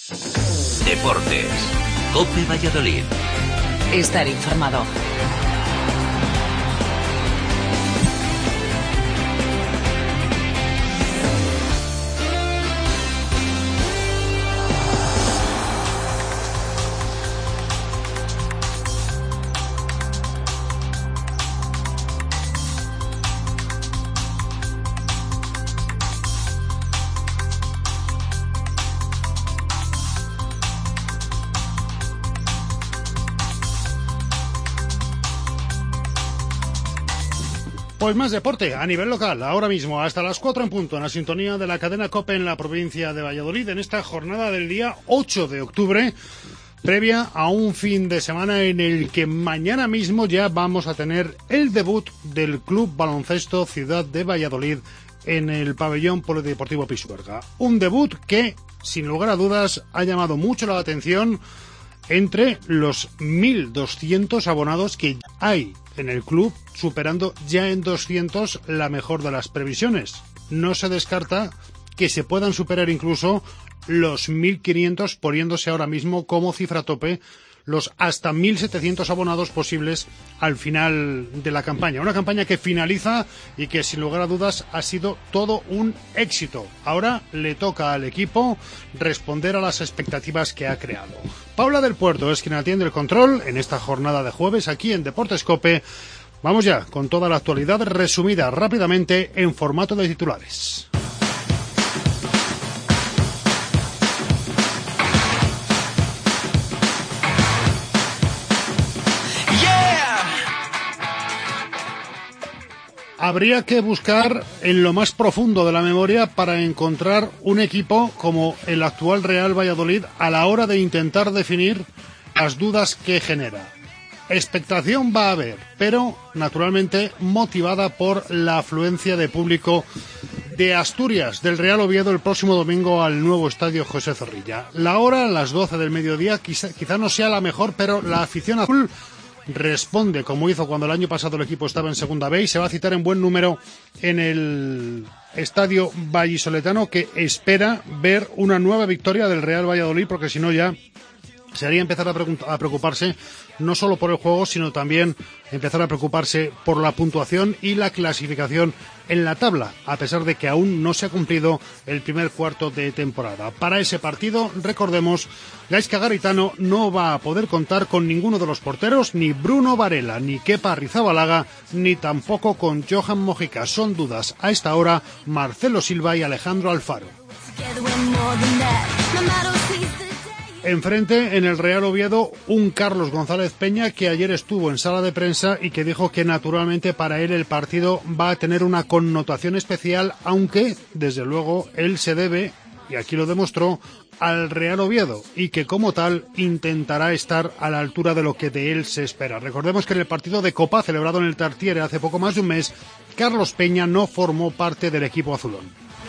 Deportes. COPE Valladolid. Estar informado. Pues más deporte a nivel local, ahora mismo hasta las 4 en punto, en la sintonía de la cadena COPE en la provincia de Valladolid, en esta jornada del día 8 de octubre, previa a un fin de semana en el que mañana mismo ya vamos a tener el debut del Club Baloncesto Ciudad de Valladolid en el pabellón polideportivo Pisuerga. Un debut que, sin lugar a dudas, ha llamado mucho la atención entre los 1.200 abonados que hay en el club, superando ya en 200 la mejor de las previsiones. No se descarta que se puedan superar incluso los 1.500, poniéndose ahora mismo como cifra tope los hasta 1.700 abonados posibles al final de la campaña. Una campaña que finaliza y que sin lugar a dudas ha sido todo un éxito. Ahora le toca al equipo responder a las expectativas que ha creado. Paula del Puerto es quien atiende el control en esta jornada de jueves aquí en Deportes COPE. Vamos ya con toda la actualidad resumida rápidamente en formato de titulares. Habría que buscar en lo más profundo de la memoria para encontrar un equipo como el actual Real Valladolid a la hora de intentar definir las dudas que genera. Expectación va a haber, pero naturalmente motivada por la afluencia de público de Asturias, del Real Oviedo, el próximo domingo al nuevo estadio José Zorrilla. La hora, las 12 del mediodía, quizá no sea la mejor, pero la afición azul responde como hizo cuando el año pasado el equipo estaba en Segunda B y se va a citar en buen número en el estadio vallisoletano, que espera ver una nueva victoria del Real Valladolid, porque si no ya sería empezar a preocuparse no solo por el juego, sino también empezar a preocuparse por la puntuación y la clasificación en la tabla, a pesar de que aún no se ha cumplido el primer cuarto de temporada. Para ese partido, recordemos, Gaizka Garitano no va a poder contar con ninguno de los porteros, ni Bruno Varela, ni Kepa Arrizabalaga, ni tampoco con Johan Mojica. Son dudas a esta hora Marcelo Silva y Alejandro Alfaro. Enfrente, en el Real Oviedo, un Carlos González Peña que ayer estuvo en sala de prensa y que dijo que naturalmente para él el partido va a tener una connotación especial, aunque desde luego él se debe, y aquí lo demostró, al Real Oviedo, y que como tal intentará estar a la altura de lo que de él se espera. Recordemos que en el partido de Copa celebrado en el Tartiere hace poco más de un mes, Carlos Peña no formó parte del equipo azulón.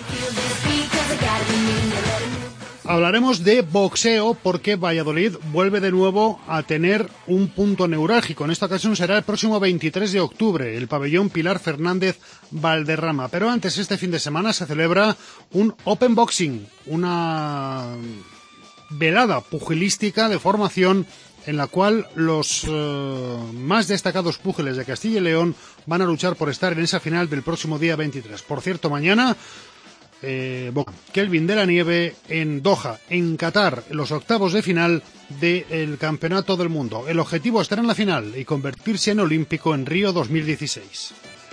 Hablaremos de boxeo porque Valladolid vuelve de nuevo a tener un punto neurálgico. En esta ocasión será el próximo 23 de octubre, el pabellón Pilar Fernández Valderrama. Pero antes, este fin de semana se celebra un Open Boxing, una velada pugilística de formación en la cual los más destacados púgiles de Castilla y León van a luchar por estar en esa final del próximo día 23. Por cierto, mañana Kelvin de la Nieve en Doha, en Qatar, en los octavos de final del Campeonato del Mundo. El objetivo es estar en la final y convertirse en olímpico en Río 2016.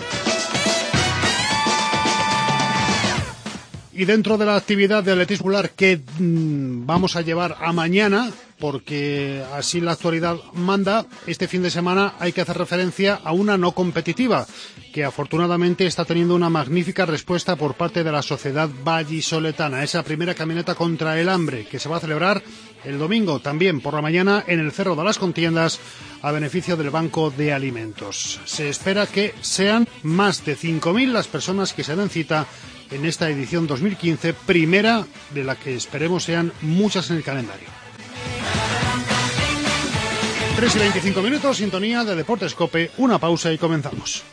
Y dentro de la actividad de atletismo que vamos a llevar a mañana, porque así la actualidad manda, este fin de semana hay que hacer referencia a una no competitiva, que afortunadamente está teniendo una magnífica respuesta por parte de la sociedad vallisoletana. Esa primera caminata contra el hambre, que se va a celebrar el domingo también por la mañana en el Cerro de las Contiendas, a beneficio del Banco de Alimentos. Se espera que sean más de 5.000 las personas que se den cita en esta edición 2015, primera de la que esperemos sean muchas en el calendario. 3:25, sintonía de Deportes COPE, una pausa y comenzamos.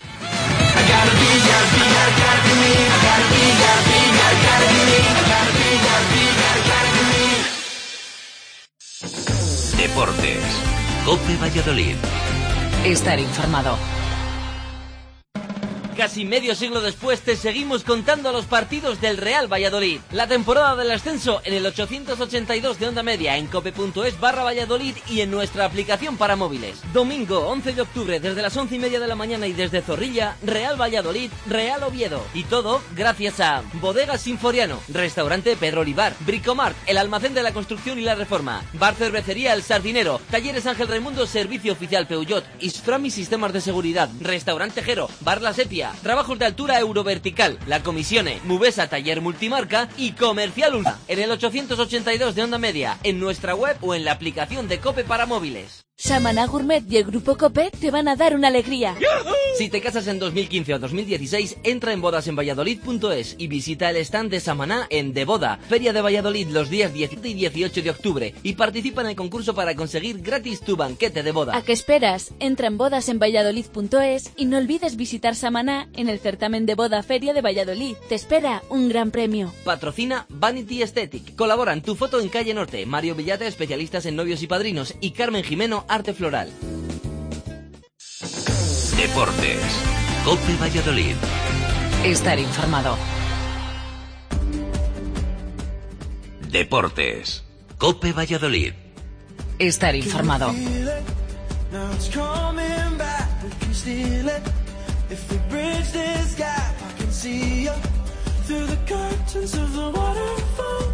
Deportes. COPE Valladolid. Estar informado. Casi medio siglo después te seguimos contando los partidos del Real Valladolid. La temporada del ascenso en el 882 de onda media en cope.es/Valladolid y en nuestra aplicación para móviles. Domingo 11 de octubre desde las 11:30 de la mañana y desde Zorrilla, Real Valladolid, Real Oviedo. Y todo gracias a Bodegas Sinforiano, Restaurante Pedro Olivar, Bricomart, el almacén de la construcción y la reforma, Bar Cervecería El Sardinero, Talleres Ángel Raimundo, Servicio Oficial Peugeot, Isframi Sistemas de Seguridad, Restaurante Jero, Bar La Sepia, Trabajos de Altura Eurovertical, La Comisione, Mubesa Taller Multimarca y Comercial Ultra. En el 882 de onda media, en nuestra web o en la aplicación de COPE para móviles. Samaná Gourmet y el Grupo COPE te van a dar una alegría. Si te casas en 2015 o 2016, entra en bodasenvalladolid.es y visita el stand de Samaná en De Boda, Feria de Valladolid, los días 17 y 18 de octubre y participa en el concurso para conseguir gratis tu banquete de boda. ¿A qué esperas? Entra en bodasenvalladolid.es y no olvides visitar Samaná en el certamen de boda Feria de Valladolid. Te espera un gran premio. Patrocina Vanity Aesthetic. Colaboran Tu Foto en Calle Norte, Mario Villata, especialistas en novios y padrinos, y Carmen Jimeno, Arte Floral. Deportes. COPE Valladolid. Estar informado. Deportes. COPE Valladolid. Estar informado. If we bridge this gap, I can see you through the curtains of the waterfall.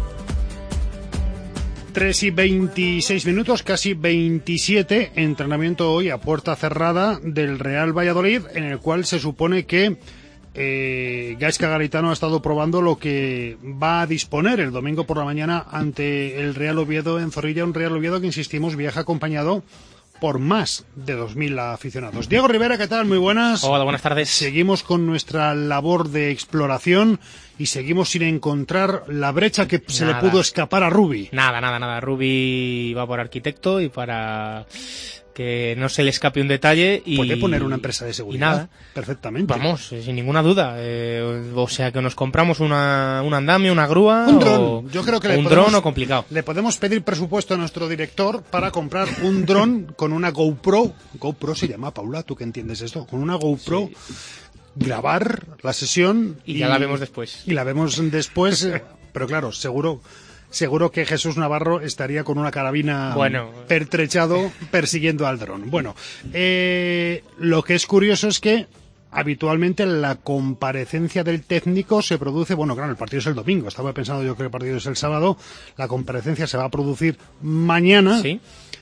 3:26, casi 27, entrenamiento hoy a puerta cerrada del Real Valladolid, en el cual se supone que Gaizka Garitano ha estado probando lo que va a disponer el domingo por la mañana ante el Real Oviedo en Zorrilla, un Real Oviedo que, insistimos, viaja acompañado por más de 2.000 aficionados. Diego Rivera, ¿qué tal? Muy buenas. Hola, buenas tardes. Seguimos con nuestra labor de exploración y seguimos sin encontrar la brecha que se le pudo escapar a Rubi. Nada. Rubi va por arquitecto y para que no se le escape un detalle. Y puede poner una empresa de seguridad. Y nada. Perfectamente. Vamos, sin ninguna duda. O sea, que nos compramos un andamio, una grúa. Un dron. Yo creo que un dron o complicado. Le podemos pedir presupuesto a nuestro director para comprar un dron con una GoPro. GoPro se llama, Paula, ¿tú qué entiendes esto? Con una GoPro. Sí. Grabar la sesión. Y ya la vemos después. Y la vemos después. Pero claro, seguro que Jesús Navarro estaría con una carabina pertrechado persiguiendo al dron. Bueno, lo que es curioso es que habitualmente la comparecencia del técnico se produce, bueno, claro, el partido es el domingo, estaba pensando yo que el partido es el sábado, la comparecencia se va a producir mañana. Sí.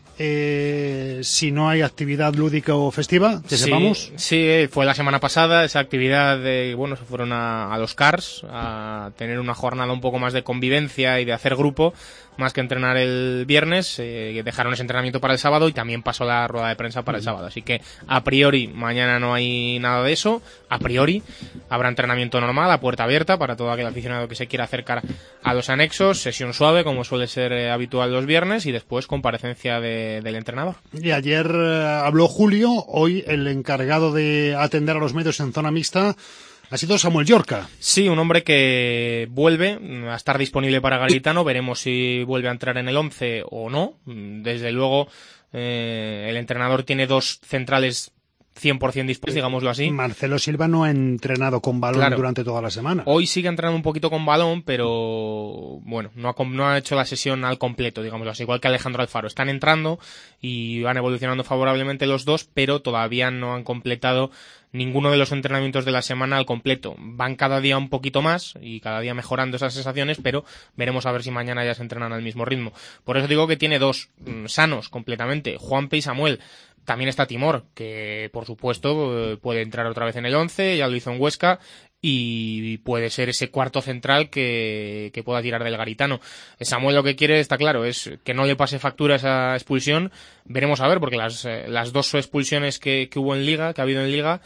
Si no hay actividad lúdica o festiva, que sepamos. Sí, fue la semana pasada esa actividad se fueron a los Cars a tener una jornada un poco más de convivencia y de hacer grupo, más que entrenar el viernes. Dejaron ese entrenamiento para el sábado y también pasó la rueda de prensa para el sábado, así que a priori mañana no hay nada de eso. A priori habrá entrenamiento normal a puerta abierta para todo aquel aficionado que se quiera acercar a los anexos, sesión suave como suele ser habitual los viernes y después comparecencia del entrenador. Y ayer habló Julio, hoy el encargado de atender a los medios en zona mixta ha sido Samuel Llorca. Sí, un hombre que vuelve a estar disponible para Garitano. Veremos si vuelve a entrar en el 11 o no. Desde luego, el entrenador tiene dos centrales 100% dispuestos, digámoslo así. Marcelo Silva no ha entrenado con balón durante toda la semana. Hoy sigue entrenando un poquito con balón, pero bueno, no ha hecho la sesión al completo, digámoslo así, igual que Alejandro Alfaro. Están entrando y van evolucionando favorablemente los dos, pero todavía no han completado ninguno de los entrenamientos de la semana al completo. Van cada día un poquito más y cada día mejorando esas sensaciones, pero veremos a ver si mañana ya se entrenan al mismo ritmo. Por eso digo que tiene dos sanos completamente, Juanpe y Samuel. También está Timor, que por supuesto puede entrar otra vez en el 11, ya lo hizo en Huesca, y puede ser ese cuarto central que pueda tirar del Garitano. Samuel lo que quiere, está claro, es que no le pase factura esa expulsión. Veremos a ver, porque las dos expulsiones que hubo en Liga, que ha habido en Liga,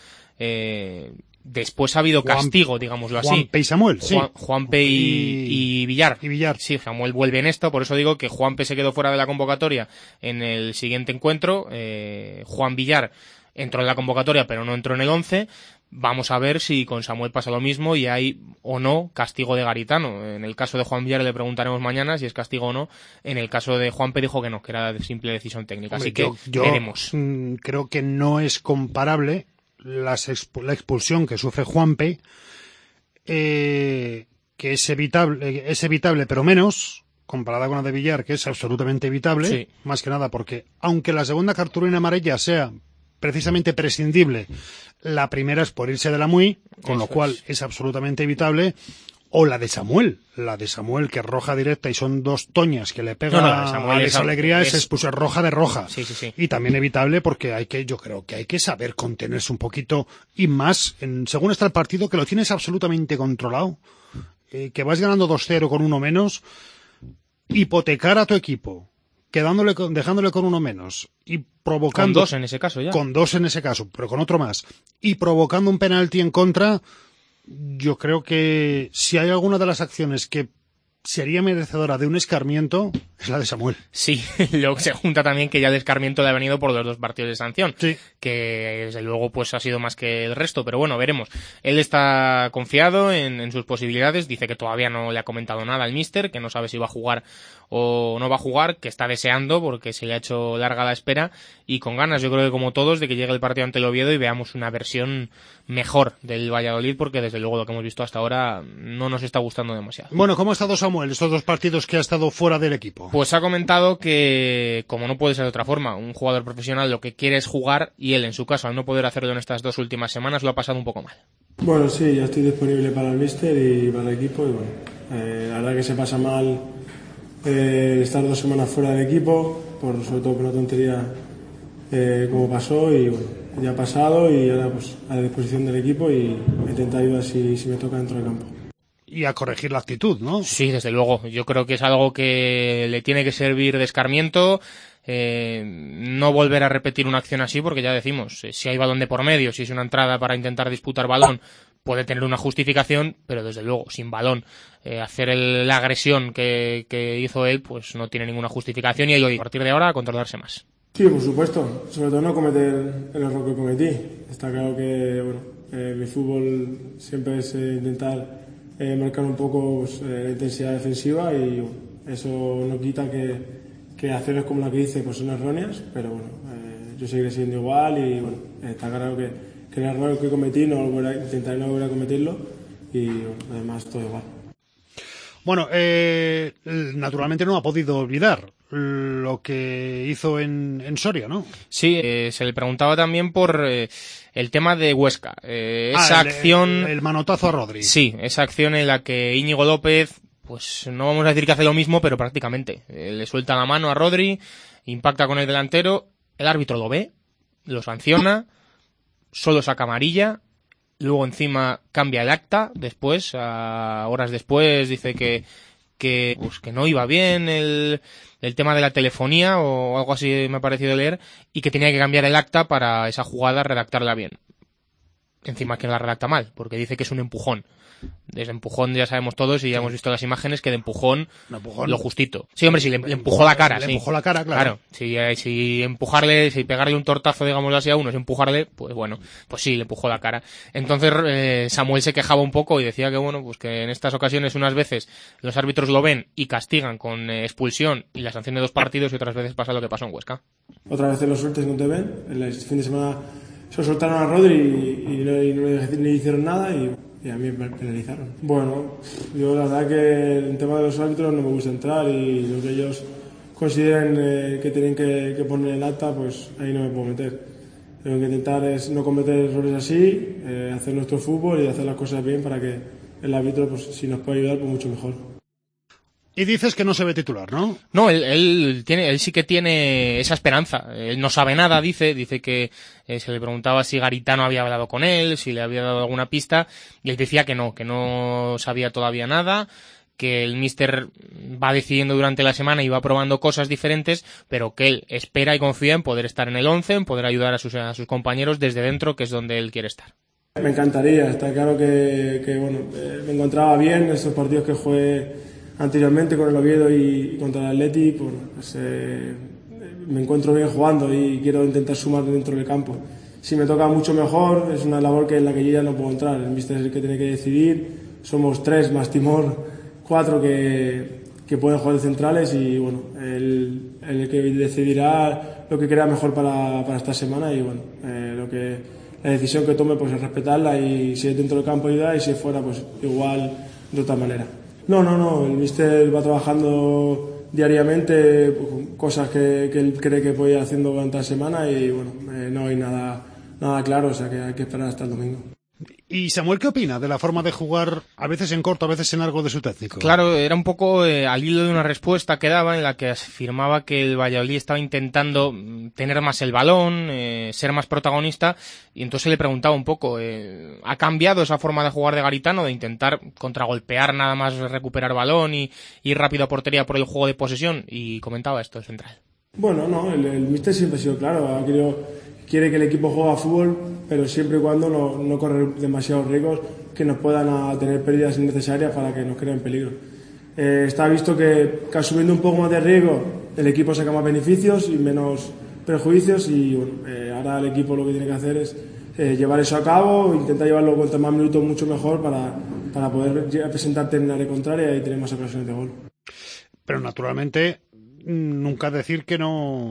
después ha habido castigo, digámoslo así. Juanpe y Samuel, sí. Juanpe y Villar. Sí, Samuel vuelve en esto, por eso digo que Juanpe se quedó fuera de la convocatoria en el siguiente encuentro. Juan Villar entró en la convocatoria pero no entró en el 11. Vamos a ver si con Samuel pasa lo mismo y hay o no castigo de Garitano. En el caso de Juan Villar le preguntaremos mañana si es castigo o no. En el caso de Juanpe dijo que no, que era de simple decisión técnica. Hombre, así que yo veremos. Creo que no es comparable la expulsión que sufre Juanpe, que es evitable, pero menos comparada con la de Villar, que es absolutamente evitable, Sí. más que nada porque aunque la segunda cartulina amarilla sea precisamente prescindible, la primera es por irse de la muy, con Eso lo cual es absolutamente evitable. O la de Samuel, que es roja directa y son dos toñas que le pega No, la de Samuel a Alex Alegría, es roja de roja. Sí. Y también evitable porque yo creo que hay que saber contenerse un poquito y más, según está el partido, que lo tienes absolutamente controlado, que vas ganando 2-0 con uno menos, hipotecar a tu equipo, dejándole con uno menos y provocando... Con dos en ese caso ya. Con dos en ese caso, pero con otro más. Y provocando un penalti en contra, yo creo que si hay alguna de las acciones que sería merecedora de un escarmiento, es la de Samuel. Sí, luego se junta también que ya el escarmiento le ha venido por los 2 partidos de sanción, Sí. que desde luego pues ha sido más que el resto, pero bueno, veremos. Él está confiado en sus posibilidades, dice que todavía no le ha comentado nada al míster, que no sabe si va a jugar o no va a jugar, que está deseando porque se le ha hecho larga la espera y con ganas, yo creo que como todos, de que llegue el partido ante el Oviedo y veamos una versión mejor del Valladolid, porque desde luego lo que hemos visto hasta ahora no nos está gustando demasiado. Bueno, ¿cómo ha estado Samuel estos 2 partidos que ha estado fuera del equipo? Pues ha comentado que, como no puede ser de otra forma, un jugador profesional lo que quiere es jugar y él, en su caso, al no poder hacerlo en estas 2 últimas semanas, lo ha pasado un poco mal. Bueno, sí, ya estoy disponible para el míster y para el equipo y bueno, la verdad que se pasa mal estar 2 semanas fuera del equipo, sobre todo por una tontería como pasó y bueno, ya ha pasado y ahora pues a la disposición del equipo y intentar ayudar si me toca dentro del campo. Y a corregir la actitud, ¿no? Sí, desde luego. Yo creo que es algo que le tiene que servir de escarmiento. No volver a repetir una acción así, porque ya decimos, si hay balón de por medio, si es una entrada para intentar disputar balón, puede tener una justificación, pero desde luego, sin balón, hacer la agresión que hizo él, pues no tiene ninguna justificación y hoy, a partir de ahora, a controlarse más. Sí, por supuesto, sobre todo no cometer el error que cometí. Está claro que bueno, mi fútbol siempre es intentar marcar un poco pues, la intensidad defensiva y bueno, eso no quita que acciones como la que hice pues son erróneas, pero bueno, yo seguiré siendo igual y bueno, está claro que el error que cometí intentaré no volver a cometerlo y bueno, además todo igual. Bueno, naturalmente no ha podido olvidar lo que hizo en Soria, ¿no? Sí, se le preguntaba también por el tema de Huesca. Esa acción... El manotazo a Rodri. Sí, esa acción en la que Íñigo López, pues no vamos a decir que hace lo mismo, pero prácticamente. Le suelta la mano a Rodri, impacta con el delantero, el árbitro lo ve, lo sanciona, solo saca amarilla, luego encima cambia el acta, después, horas después, dice que no iba bien el tema de la telefonía o algo así me ha parecido leer y que tenía que cambiar el acta para esa jugada redactarla bien. Encima que la redacta mal, porque dice que es un empujón. Desde empujón ya sabemos todos y ya hemos visto las imágenes que de empujón, lo justito. Sí, hombre, sí, le empujó la cara. Le sí. empujó la cara, claro. Si empujarle, si pegarle un tortazo, digámoslo así a uno, es empujarle, pues bueno, pues sí, le empujó la cara. Entonces Samuel se quejaba un poco y decía que bueno, pues que en estas ocasiones unas veces los árbitros lo ven y castigan con expulsión y la sanción de 2 partidos y otras veces pasa lo que pasó en Huesca. Otra vez los sueltes no te ven, el fin de semana se soltaron a Rodri y no le hicieron nada y a mí me penalizaron. Bueno, yo la verdad que el tema de los árbitros no me gusta entrar y lo que ellos consideren que tienen que poner en acta, pues ahí no me puedo meter. Lo que intentar es no cometer errores así, hacer nuestro fútbol y hacer las cosas bien para que el árbitro, pues si nos puede ayudar, pues mucho mejor. Y dices que no se ve titular, ¿no? No, él sí que tiene esa esperanza. Él no sabe nada, dice que se le preguntaba si Garitano había hablado con él, si le había dado alguna pista, y él decía que no sabía todavía nada, que el míster va decidiendo durante la semana y va probando cosas diferentes, pero que él espera y confía en poder estar en el 11, en poder ayudar a sus compañeros desde dentro, que es donde él quiere estar. Me encantaría, está claro que bueno, me encontraba bien en estos partidos que jugué anteriormente con el Oviedo y contra el Atleti, pues, me encuentro bien jugando y quiero intentar sumar dentro del campo. si me toca mucho mejor, es una labor en la que yo ya no puedo entrar. El míster es el que tiene que decidir. Somos 3 más Timor, 4 que pueden jugar de centrales y bueno, el que decidirá lo que crea mejor para esta semana y bueno, la decisión que tome pues es respetarla y si es dentro del campo ayudar y si es fuera pues igual de otra manera. No, el míster va trabajando diariamente cosas que él cree que puede ir haciendo durante la semana y bueno, no hay nada claro, o sea que hay que esperar hasta el domingo. ¿Y Samuel qué opina de la forma de jugar, a veces en corto, a veces en largo, de su técnico? Claro, era un poco al hilo de una respuesta que daba en la que afirmaba que el Valladolid estaba intentando tener más el balón, ser más protagonista, y entonces le preguntaba un poco, ¿ha cambiado esa forma de jugar de Garitano, de intentar contragolpear nada más recuperar balón y ir rápido a portería por el juego de posesión? Y comentaba esto el central. Bueno, no, el míster siempre ha sido claro, quiere que el equipo juegue a fútbol, pero siempre y cuando no correr demasiados riesgos que nos puedan tener pérdidas innecesarias para que nos creen peligro. Está visto que asumiendo un poco más de riesgo el equipo saca más beneficios y menos perjuicios y bueno, ahora el equipo lo que tiene que hacer es llevar eso a cabo, intentar llevarlo cuantos más minutos mucho mejor para poder presentarte en el área contraria y tener más ocasiones de gol. Pero naturalmente nunca decir que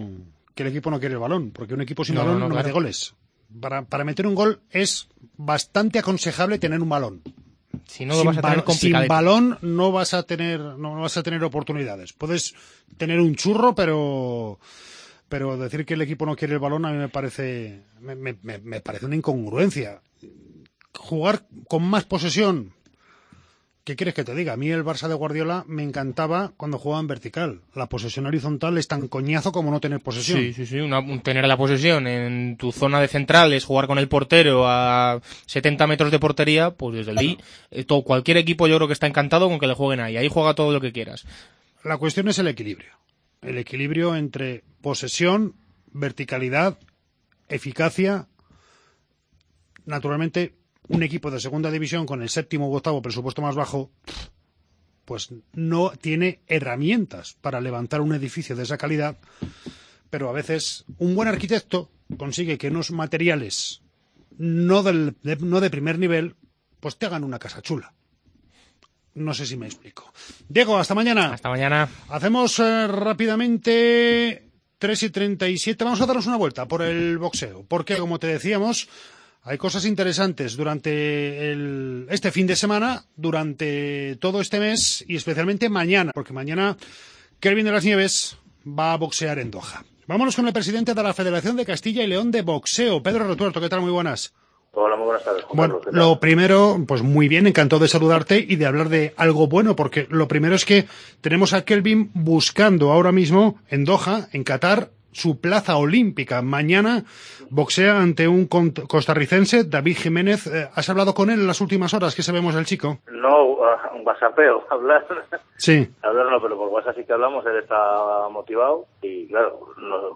el equipo no quiere el balón, porque un equipo sin balón no mete goles. Para meter un gol es bastante aconsejable tener un balón. Si no, lo vas a tener complicado. Sin balón no vas a tener oportunidades. Puedes tener un churro, pero decir que el equipo no quiere el balón a mí me parece una incongruencia. Jugar con más posesión. ¿Qué quieres que te diga? A mí el Barça de Guardiola me encantaba cuando jugaba en vertical. La posesión horizontal es tan coñazo como no tener posesión. Sí. Tener la posesión en tu zona de centrales, jugar con el portero a 70 metros de portería, pues desde ahí, cualquier equipo yo creo que está encantado con que le jueguen ahí. Ahí juega todo lo que quieras. La cuestión es el equilibrio. El equilibrio entre posesión, verticalidad, eficacia. Naturalmente, un equipo de segunda división con el 7º u 8º presupuesto más bajo, pues no tiene herramientas para levantar un edificio de esa calidad, pero a veces un buen arquitecto consigue que unos materiales no de primer nivel, pues te hagan una casa chula. No sé si me explico. Diego, hasta mañana. Hasta mañana. Hacemos rápidamente 3:37. Vamos a darnos una vuelta por el boxeo, porque como te decíamos, hay cosas interesantes durante este fin de semana, durante todo este mes y especialmente mañana, porque mañana Kelvin de las Nieves va a boxear en Doha. Vámonos con el presidente de la Federación de Castilla y León de Boxeo, Pedro Retuerto. ¿Qué tal? Muy buenas. Hola, muy buenas tardes. Bueno, lo primero, pues muy bien, encantado de saludarte y de hablar de algo bueno, porque lo primero es que tenemos a Kelvin buscando ahora mismo en Doha, en Qatar, su plaza olímpica. Mañana boxea ante un costarricense, David Jiménez. ¿Has hablado con él en las últimas horas? ¿Qué sabemos del chico? No, un whatsappeo, hablar. Sí. Hablar no, pero por WhatsApp sí que hablamos, él está motivado y claro,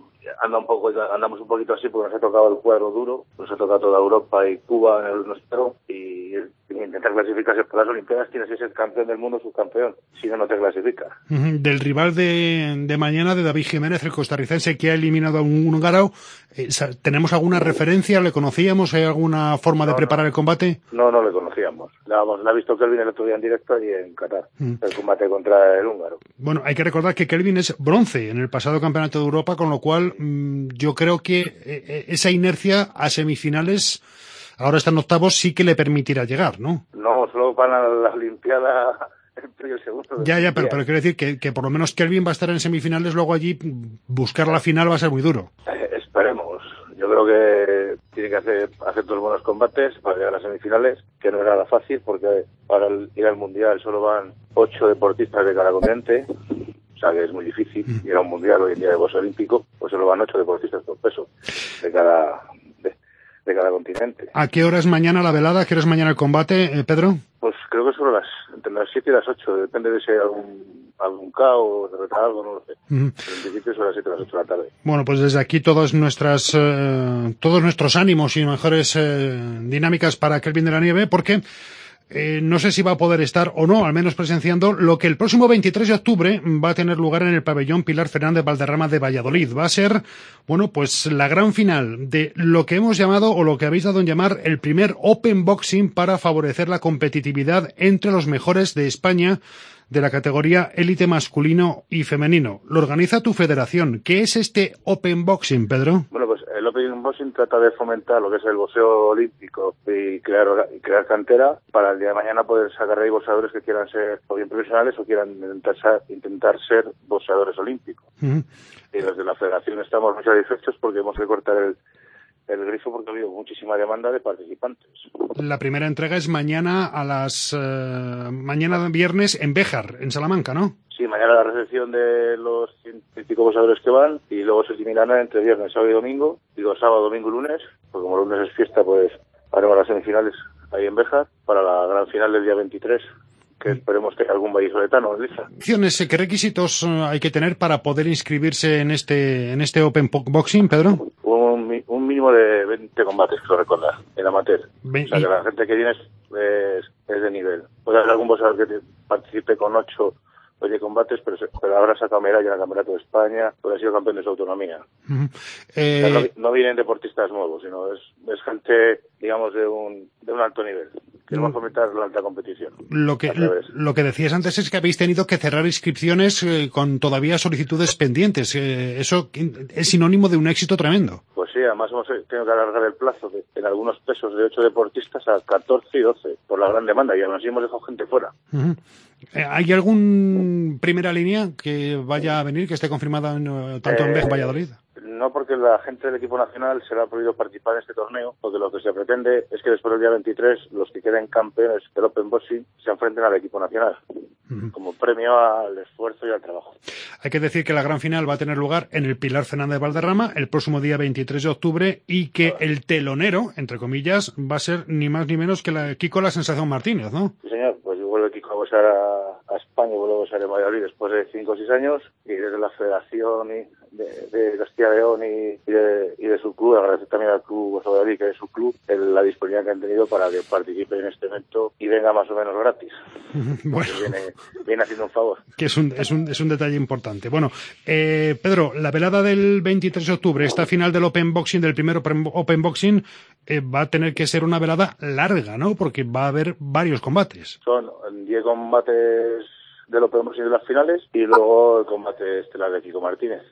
andamos un poquito así porque nos ha tocado el cuadro duro, nos ha tocado toda Europa y Cuba en el nuestro y intentar clasificarse para las Olimpiadas tienes que ser campeón del mundo, subcampeón, si no, no te clasificas. Del rival de mañana, de David Jiménez, el costarricense que ha eliminado a un húngaro, ¿tenemos alguna referencia? ¿Le conocíamos? ¿Hay alguna forma de preparar el combate? No le conocíamos. La ha visto Kelvin el otro día en directo y en Qatar, el combate contra el húngaro. Bueno, hay que recordar que Kelvin es bronce en el pasado Campeonato de Europa, con lo cual yo creo que esa inercia a semifinales, ahora están octavos, sí que le permitirá llegar, ¿no? No, solo para la Olimpiada el segundo. Ya, pero quiero decir que por lo menos Kelvin va a estar en semifinales, luego allí buscar la final va a ser muy duro. Esperemos. Yo creo que tiene que hacer dos buenos combates para llegar a las semifinales, que no es nada fácil porque para ir al Mundial solo van 8 deportistas de cada continente. O sea que es muy difícil ir a un mundial hoy en día de boxeo olímpico, pues solo van 8 deportistas por peso de cada continente. ¿A qué hora es mañana la velada? ¿A qué hora es mañana el combate, Pedro? Pues creo que sobre entre las 7 y las 8, depende de si hay algún caos, de retardo, no lo sé. Pero en principio son las 7 y las 8 de la tarde. Bueno, pues desde aquí todos nuestros ánimos y mejores dinámicas para Kelvin de la Nieve, porque no sé si va a poder estar o no, al menos presenciando lo que el próximo 23 de octubre va a tener lugar en el pabellón Pilar Fernández Valderrama de Valladolid. Va a ser, bueno, pues la gran final de lo que hemos llamado, o lo que habéis dado en llamar, el primer Open Boxing para favorecer la competitividad entre los mejores de España de la categoría élite masculino y femenino. Lo organiza tu federación. ¿Qué es este Open Boxing, Pedro? Bueno, pues el Open Boxing trata de fomentar lo que es el boxeo olímpico y crear cantera para el día de mañana poder sacar ahí boxeadores que quieran ser o bien profesionales o quieran intentar ser boxeadores olímpicos. Uh-huh. Y desde la federación estamos muy satisfechos porque hemos de cortar el grifo porque ha habido muchísima demanda de participantes. La primera entrega es mañana mañana viernes en Béjar, en Salamanca, ¿no? Sí, mañana la recepción de los 105 boxeadores que van y luego se eliminarán entre viernes, sábado y domingo. Digo sábado, domingo y lunes, porque como lunes es fiesta, pues haremos las semifinales ahí en Béjar para la gran final del día 23. Que esperemos que haya algún vallisoletano, Lisa. ¿Qué requisitos hay que tener para poder inscribirse en este Open Boxing, Pedro? Un mínimo de 20 combates, quiero recordar, en amateur. O sea, que la gente que viene es de nivel. Puede haber algún boxeador que participe con 8 o 10 combates, pero habrá sacado medalla en el Campeonato de España, porque ha sido campeón de su autonomía. Uh-huh. O sea, no vienen deportistas nuevos, sino es gente, digamos, de un alto nivel. Queremos fomentar la alta competición. Lo que decías antes es que habéis tenido que cerrar inscripciones con todavía solicitudes pendientes. Eso es sinónimo de un éxito tremendo. Pues sí, además hemos tenido que alargar el plazo en algunos pesos de 8 deportistas a 14 y 12 por la gran demanda y aún así hemos dejado gente fuera. Uh-huh. ¿Hay algún primera línea que vaya a venir, que esté confirmada tanto en Valladolid? No, porque la gente del equipo nacional será prohibido participar en este torneo, porque lo que se pretende es que después del día 23 los que queden campeones del Open Boxing se enfrenten al equipo nacional, como premio al esfuerzo y al trabajo. Hay que decir que la gran final va a tener lugar en el Pilar Fernández Valderrama el próximo día 23 de octubre y que el telonero, entre comillas, va a ser ni más ni menos que Kiko La Sensación Martínez, ¿no? Sí, señor, pues vuelve Kiko a boxear a España y vuelve a boxear en Valladolid después de 5 o 6 años y desde la federación de Castilla y León y de su club, agradecer también al club Valladolid, que es su club, la disponibilidad que han tenido para que participe en este evento y venga más o menos gratis. Bueno, viene haciendo un favor. Que es un detalle importante. Bueno, Pedro, la velada del 23 de octubre, esta final del Open Boxing, del primer Open Boxing, va a tener que ser una velada larga, ¿no? Porque va a haber varios combates. Son 10 combates del Open Boxing de las finales y luego el combate estelar de Kiko Martínez.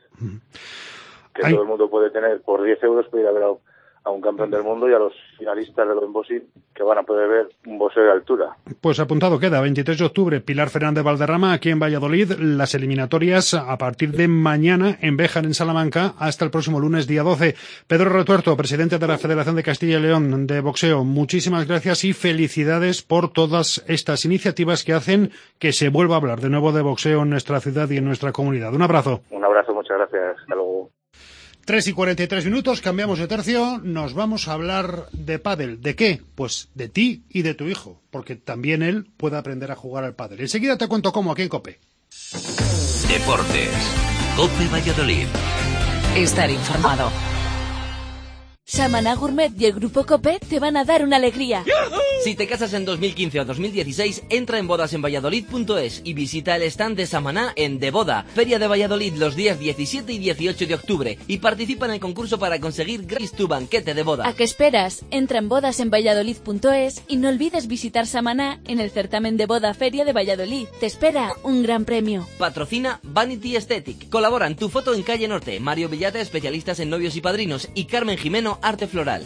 Que todo el mundo puede tener por 10 euros, puede ir a ver a un campeón del mundo y a los finalistas del Open Boxing que van a poder ver un boxeo de altura. Pues apuntado queda, 23 de octubre, Pilar Fernández Valderrama, aquí en Valladolid, las eliminatorias a partir de mañana en Béjar, en Salamanca, hasta el próximo lunes, día 12. Pedro Retuerto, presidente de la Federación de Castilla y León de Boxeo, muchísimas gracias y felicidades por todas estas iniciativas que hacen que se vuelva a hablar de nuevo de boxeo en nuestra ciudad y en nuestra comunidad. Un abrazo. Un abrazo, muchas gracias. Hasta luego. 3:43, cambiamos de tercio, nos vamos a hablar de pádel. ¿De qué? Pues de ti y de tu hijo, porque también él puede aprender a jugar al pádel. Enseguida te cuento cómo aquí en COPE. Deportes. COPE Valladolid. Estar informado. Samaná Gourmet y el Grupo COPE te van a dar una alegría. Si te casas en 2015 o 2016, entra en bodasenvalladolid.es y visita el stand de Samaná en De Boda, Feria de Valladolid, los días 17 y 18 de octubre y participa en el concurso para conseguir gratis tu banquete de boda. ¿A qué esperas? Entra en bodasenvalladolid.es y no olvides visitar Samaná en el certamen de boda Feria de Valladolid. Te espera un gran premio. Patrocina Vanity Aesthetic. Colaboran Tu Foto en Calle Norte, Mario Villata, especialistas en novios y padrinos, y Carmen Jimeno, Arte Floral.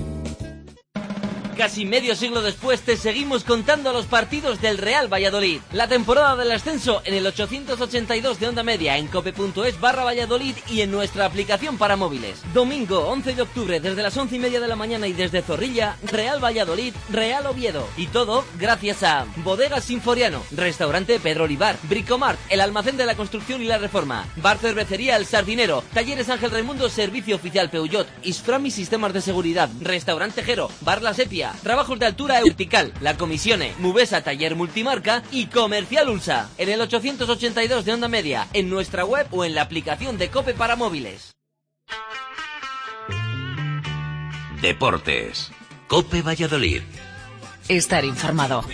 Casi medio siglo después te seguimos contando los partidos del Real Valladolid. La temporada del ascenso en el 882 de onda media en cope.es/Valladolid y en nuestra aplicación para móviles. Domingo 11 de octubre desde las 11:30 de la mañana y desde Zorrilla, Real Valladolid, Real Oviedo. Y todo gracias a Bodegas Sinforiano, Restaurante Pedro Olivar, Bricomart, el almacén de la construcción y la reforma, Bar Cervecería El Sardinero, Talleres Ángel Raimundo, Servicio Oficial Peugeot, Isframi Sistemas de Seguridad, Restaurante Jero, Bar La Sepia, Trabajos de Altura Vertical, La Comisione, Mubesa Taller Multimarca y Comercial Ulsa. En el 882 de onda media, en nuestra web o en la aplicación de COPE para móviles. Deportes. COPE Valladolid. Estar informado.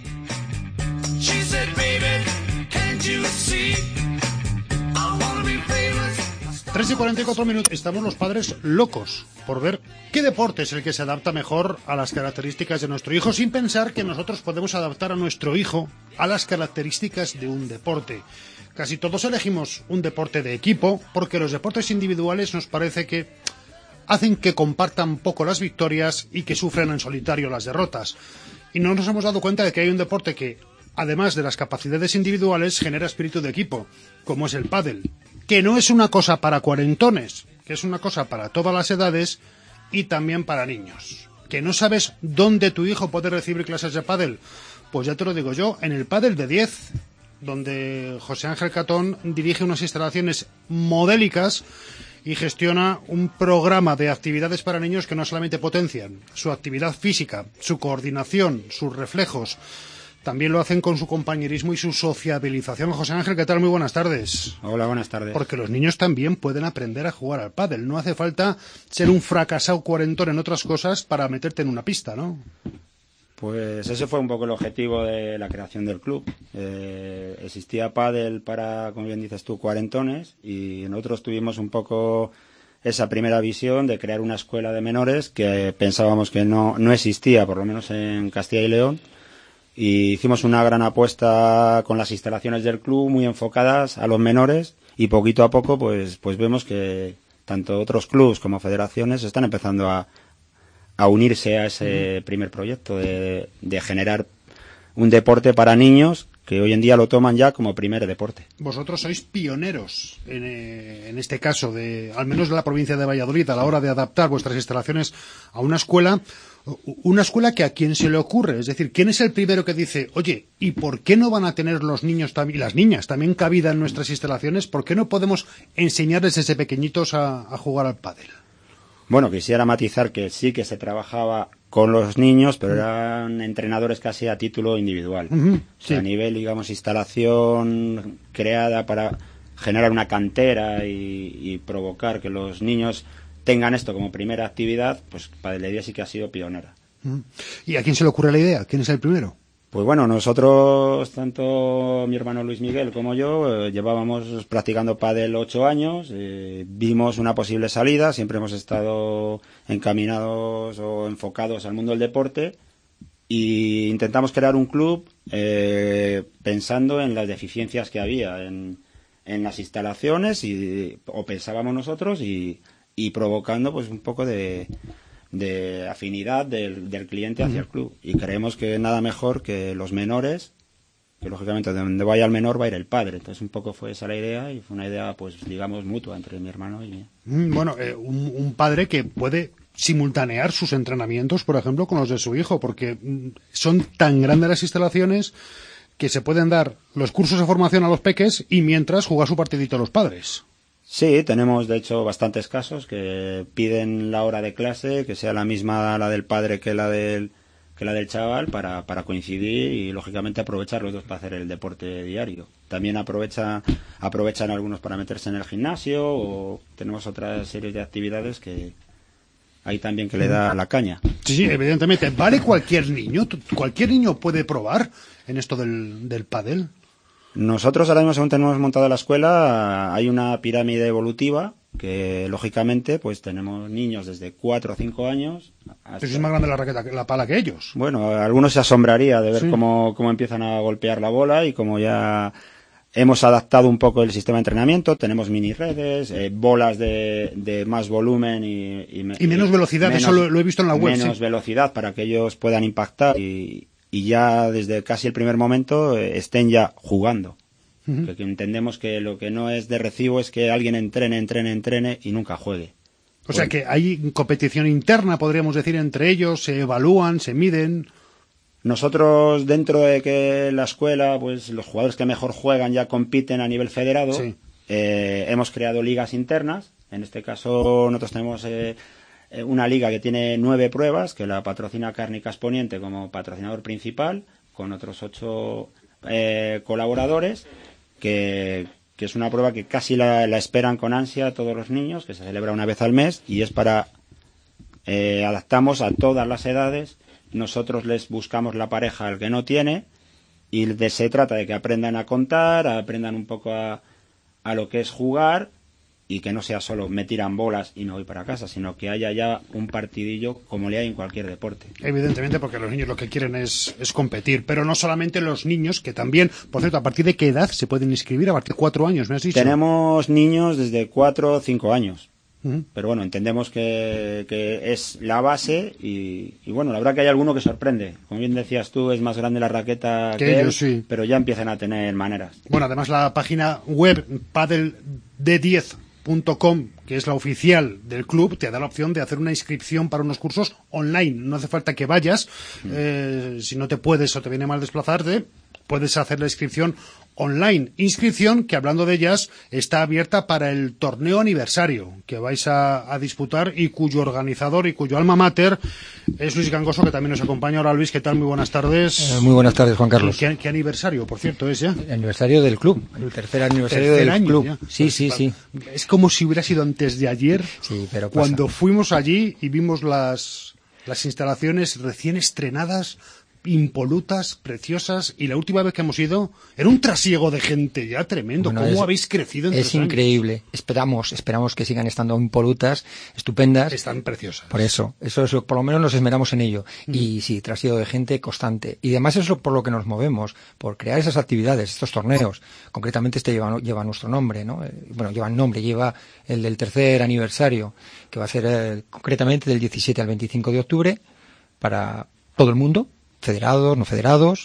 3:44. Estamos los padres locos por ver qué deporte es el que se adapta mejor a las características de nuestro hijo, sin pensar que nosotros podemos adaptar a nuestro hijo a las características de un deporte. Casi todos elegimos un deporte de equipo porque los deportes individuales nos parece que hacen que compartan poco las victorias y que sufren en solitario las derrotas. Y no nos hemos dado cuenta de que hay un deporte que, además de las capacidades individuales, genera espíritu de equipo, como es el pádel, que no es una cosa para cuarentones, que es una cosa para todas las edades y también para niños. ¿Que no sabes dónde tu hijo puede recibir clases de pádel? Pues ya te lo digo yo, en el pádel de 10, donde José Ángel Catón dirige unas instalaciones modélicas y gestiona un programa de actividades para niños que no solamente potencian su actividad física, su coordinación, sus reflejos, también lo hacen con su compañerismo y su sociabilización. José Ángel, ¿qué tal? Muy buenas tardes. Hola, buenas tardes. Porque los niños también pueden aprender a jugar al pádel. No hace falta ser un fracasado cuarentón en otras cosas para meterte en una pista, ¿no? Pues ese fue un poco el objetivo de la creación del club. Existía pádel para, como bien dices tú, cuarentones, y nosotros tuvimos un poco esa primera visión de crear una escuela de menores que pensábamos que no existía, por lo menos en Castilla y León. Y hicimos una gran apuesta con las instalaciones del club muy enfocadas a los menores, y poquito a poco pues vemos que tanto otros clubes como federaciones están empezando a unirse a ese primer proyecto de generar un deporte para niños que hoy en día lo toman ya como primer deporte. Vosotros sois pioneros en este caso, al menos de la provincia de Valladolid, a la hora de adaptar vuestras instalaciones a una escuela que a quien se le ocurre. Es decir, ¿quién es el primero que dice, oye, ¿y por qué no van a tener los niños y las niñas también cabida en nuestras instalaciones? ¿Por qué no podemos enseñarles desde pequeñitos a jugar al pádel? Bueno, quisiera matizar que sí que se trabajaba con los niños, pero eran entrenadores casi a título individual. O sea, a nivel, digamos, instalación creada para generar una cantera y provocar que los niños tengan esto como primera actividad, pues Padelería sí que ha sido pionera. ¿Y a quién se le ocurre la idea? ¿Quién es el primero? Pues bueno, nosotros, tanto mi hermano Luis Miguel como yo, llevábamos practicando pádel 8 años, vimos una posible salida, siempre hemos estado encaminados o enfocados al mundo del deporte, y intentamos crear un club pensando en las deficiencias que había en las instalaciones, o pensábamos nosotros, y provocando pues un poco de afinidad del cliente hacia el club, y creemos que nada mejor que los menores, que lógicamente donde vaya el menor va a ir el padre. Entonces un poco fue esa la idea, y fue una idea pues digamos mutua entre mi hermano y mí. Bueno, un padre que puede simultanear sus entrenamientos, por ejemplo, con los de su hijo, porque son tan grandes las instalaciones que se pueden dar los cursos de formación a los peques y mientras jugar su partidito a los padres. Sí, tenemos de hecho bastantes casos que piden la hora de clase que sea la misma la del padre que la del chaval para coincidir, y lógicamente aprovechar los dos para hacer el deporte diario. También aprovechan algunos para meterse en el gimnasio, o tenemos otra serie de actividades que hay también que le da la caña. Sí, evidentemente. ¿Vale cualquier niño? ¿Cualquier niño puede probar en esto del pádel? Nosotros ahora mismo, según tenemos montada la escuela, hay una pirámide evolutiva que, lógicamente, pues tenemos niños desde 4 o 5 años. Eso es más grande la pala que ellos. Bueno, algunos se asombraría de ver cómo empiezan a golpear la bola, y cómo ya hemos adaptado un poco el sistema de entrenamiento. Tenemos mini redes, bolas de más volumen y menos velocidad, eso lo he visto en la web. Menos velocidad para que ellos puedan impactar y ya desde casi el primer momento estén ya jugando. Porque entendemos que lo que no es de recibo es que alguien entrene y nunca juegue. O sea que hay competición interna, podríamos decir, entre ellos, se evalúan, se miden. Nosotros, dentro de que la escuela, pues los jugadores que mejor juegan ya compiten a nivel federado, hemos creado ligas internas. En este caso nosotros tenemos una liga que tiene 9 pruebas, que la patrocina Cárnicas Poniente como patrocinador principal, con otros 8 colaboradores, que es una prueba que casi la esperan con ansia todos los niños, que se celebra una vez al mes, y es para adaptamos a todas las edades nosotros les buscamos la pareja al que no tiene, y se trata de que aprendan a contar, aprendan un poco a lo que es jugar, y que no sea solo me tiran bolas y me voy para casa, sino que haya ya un partidillo como le hay en cualquier deporte. Evidentemente, porque los niños lo que quieren es competir, pero no solamente los niños, que también, por cierto, ¿a partir de qué edad se pueden inscribir? A partir de 4 años, ¿me has dicho? Tenemos niños desde 4 o 5 años. Pero bueno, entendemos que es la base y bueno, la verdad que hay alguno que sorprende. Como bien decías tú, es más grande la raqueta que ellos, él, sí. Pero ya empiezan a tener maneras. Bueno, además la página web padelD10.com, que es la oficial del club, te da la opción de hacer una inscripción para unos cursos online. No hace falta que vayas. Si no te puedes o te viene mal desplazarte, puedes hacer la inscripción online. Inscripción que, hablando de ellas, está abierta para el torneo aniversario que vais a disputar y cuyo organizador y cuyo alma mater es Luis Gangoso, que también nos acompaña. Hola Luis, ¿qué tal? Muy buenas tardes. Muy buenas tardes, Juan Carlos. ¿Qué aniversario, por cierto, es ya? El aniversario del club, el tercer aniversario del club. Ya. Sí, sí, sí. Es como si hubiera sido antes de ayer, sí, pero cuando fuimos allí y vimos las instalaciones recién estrenadas, impolutas, preciosas, y la última vez que hemos ido era un trasiego de gente ya tremendo. Bueno, ¿cómo habéis crecido en 3 años? Es increíble. Esperamos que sigan estando impolutas, estupendas. Están preciosas. Por eso, por lo menos nos esmeramos en ello. Y sí, trasiego de gente constante. Y además eso por lo que nos movemos, por crear esas actividades, estos torneos. Concretamente este lleva nuestro nombre, ¿no? Lleva el del tercer aniversario, que va a ser concretamente del 17 al 25 de octubre para todo el mundo, federados, no federados,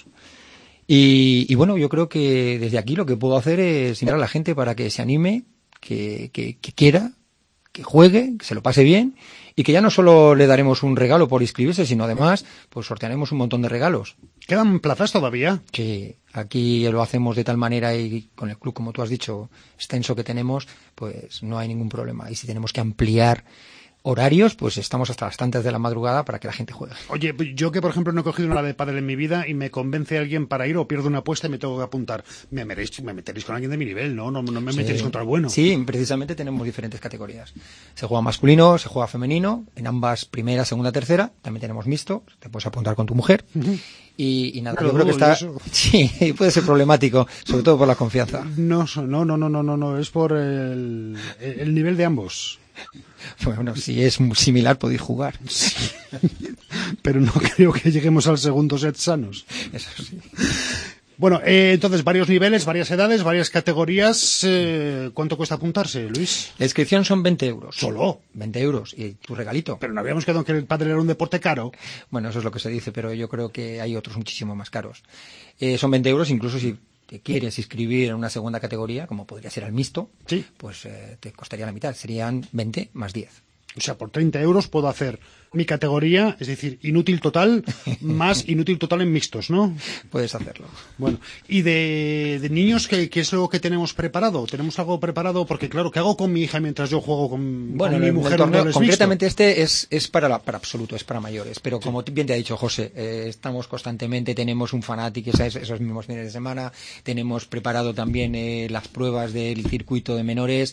y bueno, yo creo que desde aquí lo que puedo hacer es invitar a la gente para que se anime, que quiera, que juegue, que se lo pase bien, y que ya no solo le daremos un regalo por inscribirse, sino además pues sortearemos un montón de regalos. ¿Quedan plazas todavía? Sí, aquí lo hacemos de tal manera, y con el club, como tú has dicho, extenso que tenemos, pues no hay ningún problema. Y si tenemos que ampliar horarios, pues estamos hasta las tantas de la madrugada para que la gente juegue. Oye, yo que por ejemplo no he cogido una de pádel en mi vida y me convence alguien para ir, o pierdo una apuesta y me tengo que apuntar, me meteréis con alguien de mi nivel, ¿no? No me meteréis contra el bueno. Sí, precisamente tenemos diferentes categorías. Se juega masculino, se juega femenino, en ambas primera, segunda, tercera. También tenemos mixto, te puedes apuntar con tu mujer. Y nada, yo creo que está... Sí, puede ser problemático, sobre todo por la confianza. No, es por el nivel de ambos. Bueno, si es similar podéis jugar. Sí. Pero no creo que lleguemos al segundo set sanos. Eso sí. Bueno, entonces varios niveles, varias edades, varias categorías. ¿Cuánto cuesta apuntarse, Luis? La inscripción son 20 euros. ¿Solo? 20 euros. ¿Y tu regalito? Pero no habíamos quedado en que el pádel era un deporte caro. Bueno, eso es lo que se dice, pero yo creo que hay otros muchísimo más caros. Son 20 euros, incluso si te quieres inscribir en una segunda categoría, como podría ser al mixto, sí, pues te costaría la mitad. Serían 20 más 10. O sea, por 30 euros puedo hacer mi categoría, es decir, inútil total, más inútil total en mixtos, ¿no? Puedes hacerlo. Bueno, ¿y de niños qué es lo que tenemos preparado? ¿Tenemos algo preparado? Porque claro, ¿qué hago con mi hija mientras yo juego con mi mujer? El torneo, concretamente este es para absoluto, es para mayores, pero como bien te ha dicho José, estamos constantemente, tenemos un Fanatic esos mismos fines de semana, tenemos preparado también las pruebas del circuito de menores,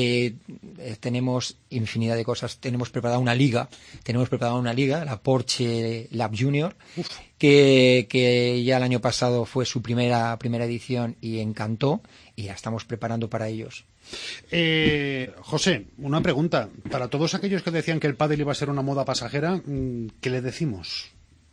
tenemos infinidad de cosas, tenemos preparada una liga, la Porsche Lab Junior, que ya el año pasado fue su primera edición y encantó, y la estamos preparando para ellos. José, una pregunta. Para todos aquellos que decían que el pádel iba a ser una moda pasajera, ¿qué le decimos?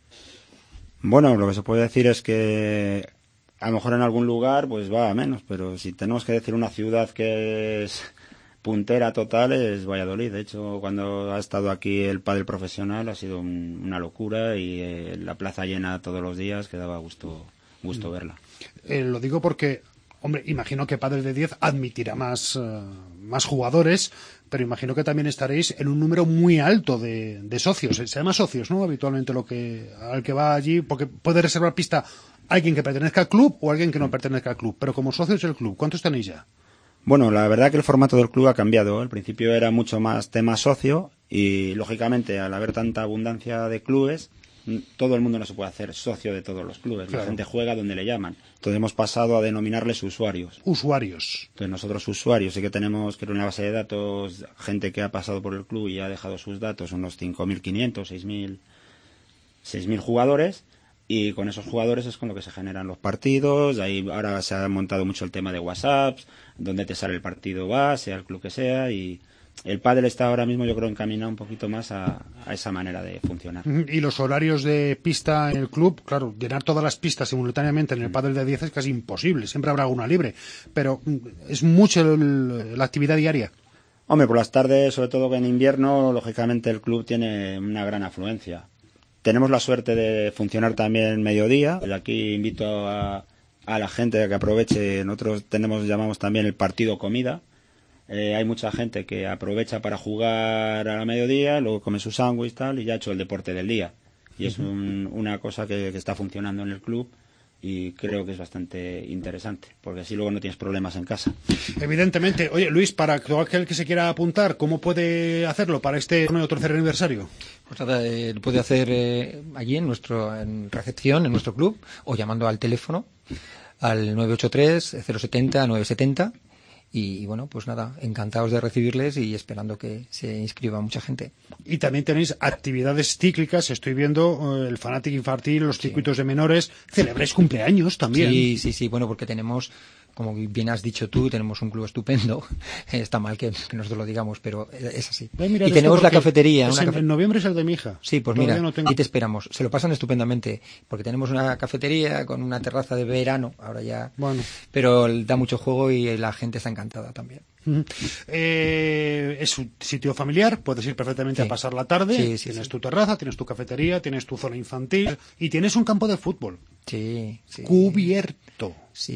Bueno, lo que se puede decir es que a lo mejor en algún lugar pues va a menos, pero si tenemos que decir una ciudad que es puntera total es Valladolid. De hecho, cuando ha estado aquí el pádel profesional ha sido una locura, y la plaza llena todos los días, que daba gusto verla. Lo digo porque, hombre, imagino que Pádel de 10 admitirá más jugadores, pero imagino que también estaréis en un número muy alto de socios. Se llama socios, ¿no? Habitualmente al que va allí, porque puede reservar pista alguien que pertenezca al club o alguien que no pertenezca al club, pero como socios del club, ¿cuántos tenéis ya? Bueno, la verdad que el formato del club ha cambiado. Al principio era mucho más tema socio, y lógicamente al haber tanta abundancia de clubes, todo el mundo no se puede hacer socio de todos los clubes. Claro. La gente juega donde le llaman. Entonces hemos pasado a denominarles usuarios. Usuarios. Entonces nosotros usuarios sí que tenemos que una base de datos, gente que ha pasado por el club y ha dejado sus datos, unos 5.500, 6.000. 6.000 jugadores, y con esos jugadores es con lo que se generan los partidos. Ahí ahora se ha montado mucho el tema de WhatsApp, donde te sale el partido va, sea el club que sea, y el pádel está ahora mismo, yo creo, encaminado un poquito más a esa manera de funcionar. Y los horarios de pista en el club, claro, llenar todas las pistas simultáneamente en el pádel de 10 es casi imposible, siempre habrá una libre, pero es mucho la actividad diaria. Hombre, por las tardes, sobre todo en invierno, lógicamente el club tiene una gran afluencia. Tenemos la suerte de funcionar también mediodía. Aquí invito a la gente a que aproveche. Nosotros llamamos también el partido comida. Hay mucha gente que aprovecha para jugar a la mediodía, luego come su sándwich y tal, y ya ha hecho el deporte del día. Y es una cosa que está funcionando en el club, y creo que es bastante interesante, porque así luego no tienes problemas en casa. Evidentemente. Oye, Luis, para todo aquel que se quiera apuntar, ¿cómo puede hacerlo para este torneo tercer aniversario? Pues nada, lo puede hacer allí en recepción, en nuestro club, o llamando al teléfono al 983-070-970. Y bueno, pues nada, encantados de recibirles y esperando que se inscriba mucha gente. Y también tenéis actividades cíclicas, estoy viendo el Fanatic infantil, los circuitos de menores, celebráis cumpleaños también. Sí, bueno, porque tenemos, como bien has dicho tú, tenemos un club estupendo. Está mal que nosotros lo digamos, pero es así. Y tenemos la cafetería. En noviembre es el de mi hija. Sí, pues mira, ahí te esperamos. Se lo pasan estupendamente, porque tenemos una cafetería con una terraza de verano, ahora ya. Bueno. Pero da mucho juego y la gente está encantada también. Es un sitio familiar, puedes ir perfectamente a pasar la tarde. Tienes tu terraza, tienes tu cafetería, tienes tu zona infantil y tienes un campo de fútbol. Cubierto.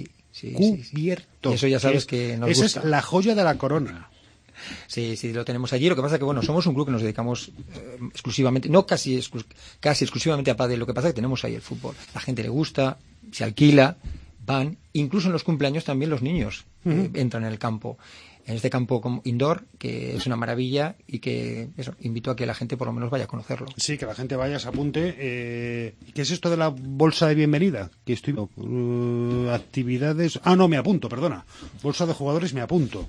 Cubierto. Y eso ya sabes que nos gusta. Esa es la joya de la corona. Sí, lo tenemos allí. Lo que pasa es que, bueno, somos un club que nos dedicamos exclusivamente, casi exclusivamente a pádel. Lo que pasa es que tenemos ahí el fútbol. La gente le gusta, se alquila, van, incluso en los cumpleaños también los niños entran en el campo. En este campo indoor, que es una maravilla, y que invito a que la gente por lo menos vaya a conocerlo. Sí, que la gente vaya, se apunte. ¿Qué es esto de la bolsa de bienvenida? Que estoy actividades. No, me apunto, perdona. Bolsa de jugadores, me apunto.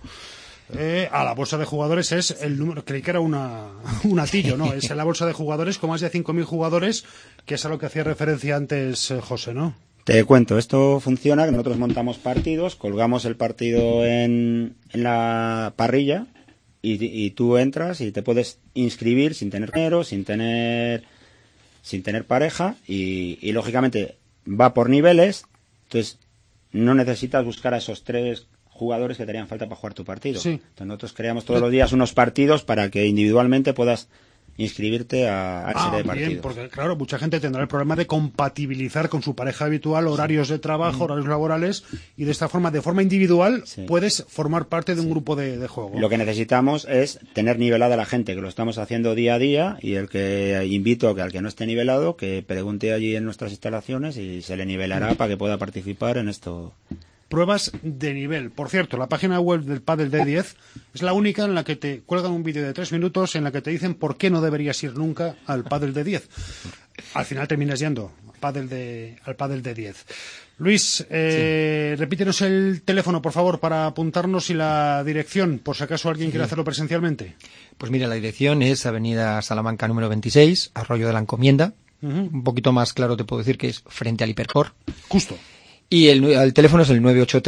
La bolsa de jugadores es el número, creí que era un atillo, ¿no? Es la bolsa de jugadores con más de 5.000 jugadores, que es a lo que hacía referencia antes José, ¿no? Te cuento, esto funciona, que nosotros montamos partidos, colgamos el partido en la parrilla y tú entras y te puedes inscribir sin tener dinero, sin tener pareja y lógicamente va por niveles, entonces no necesitas buscar a esos 3 jugadores que te harían falta para jugar tu partido. Sí. Entonces nosotros creamos todos los días unos partidos para que individualmente puedas inscribirte a serie de partidos. Bien, porque claro, mucha gente tendrá el problema de compatibilizar con su pareja habitual horarios de trabajo, horarios laborales, y de esta forma, de forma individual, puedes formar parte de un grupo de juego. Lo que necesitamos es tener nivelada a la gente, que lo estamos haciendo día a día, y el que invito al que no esté nivelado, que pregunte allí en nuestras instalaciones y se le nivelará para que pueda participar en esto. Pruebas de nivel. Por cierto, la página web del Pádel D10 es la única en la que te cuelgan un vídeo de 3 minutos en la que te dicen por qué no deberías ir nunca al Pádel D10. Al final terminas yendo al Pádel D10. Luis, repítenos el teléfono, por favor, para apuntarnos, y la dirección, por si acaso alguien quiere hacerlo presencialmente. Pues mira, la dirección es Avenida Salamanca número 26, Arroyo de la Encomienda. Un poquito más claro te puedo decir que es frente al Hipercor. Justo. Y el teléfono es el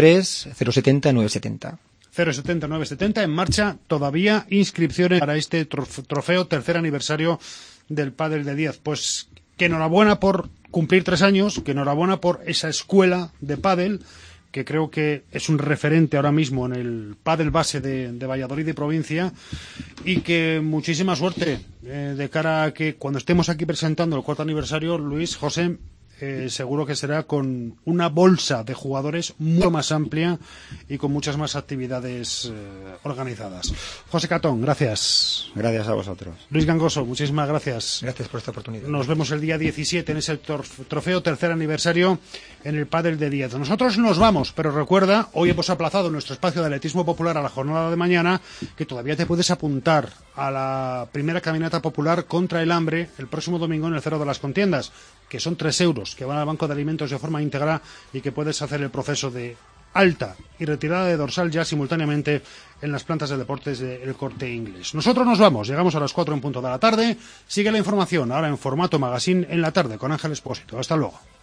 983-070-970. 070-970, en marcha todavía inscripciones para este trofeo tercer aniversario del Pádel D10. Pues que enhorabuena por cumplir 3 años, que enhorabuena por esa escuela de pádel, que creo que es un referente ahora mismo en el pádel base de Valladolid y provincia, y que muchísima suerte de cara a que cuando estemos aquí presentando el 4º aniversario, Luis, José, seguro que será con una bolsa de jugadores mucho más amplia y con muchas más actividades organizadas. José Catón, gracias. Gracias a vosotros. Luis Gangoso, muchísimas gracias. Gracias por esta oportunidad. Nos vemos el día 17 en ese trofeo tercer aniversario en el Pádel de 10. Nosotros nos vamos, pero recuerda, hoy hemos aplazado nuestro espacio de atletismo popular a la jornada de mañana, que todavía te puedes apuntar a la primera caminata popular contra el hambre el próximo domingo en el Cerro de las Contiendas, que son 3 euros, que van al Banco de Alimentos de forma íntegra y que puedes hacer el proceso de alta y retirada de dorsal ya simultáneamente en las plantas de deportes del Corte Inglés. Nosotros nos vamos, llegamos a las 4 en punto de la tarde. Sigue la información ahora en formato magazine en la tarde con Ángel Expósito. Hasta luego.